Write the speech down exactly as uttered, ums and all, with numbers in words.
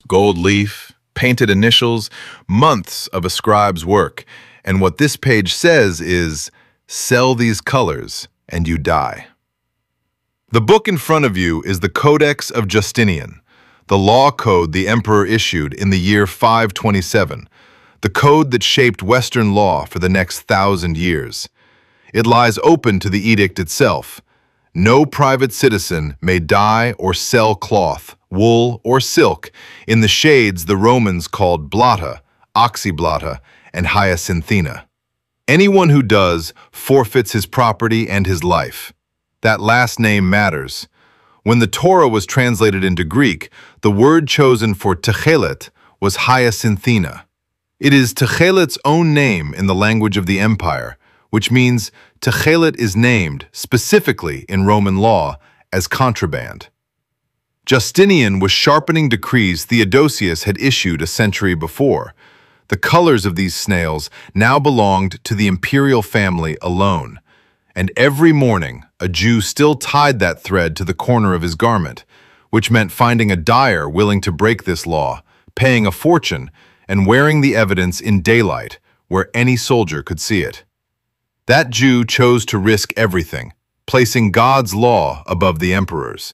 Gold leaf, painted initials, months of a scribe's work. And what this page says is, sell these colors and you die. The book in front of you is the Codex of Justinian, the law code the emperor issued in the year five twenty-seven, the code that shaped Western law for the next thousand years. It lies open to the edict itself. No private citizen may dye or sell cloth, wool, or silk in the shades the Romans called blatta, oxyblatta, and hyacinthina. Anyone who does forfeits his property and his life. That last name matters. When the Torah was translated into Greek, the word chosen for Techelet was hyacinthina. It is Techelet's own name in the language of the empire, which means Techelet is named, specifically in Roman law, as contraband. Justinian was sharpening decrees Theodosius had issued a century before. The colors of these snails now belonged to the imperial family alone, and every morning a Jew still tied that thread to the corner of his garment, which meant finding a dyer willing to break this law, paying a fortune, and wearing the evidence in daylight where any soldier could see it. That Jew chose to risk everything, placing God's law above the emperor's.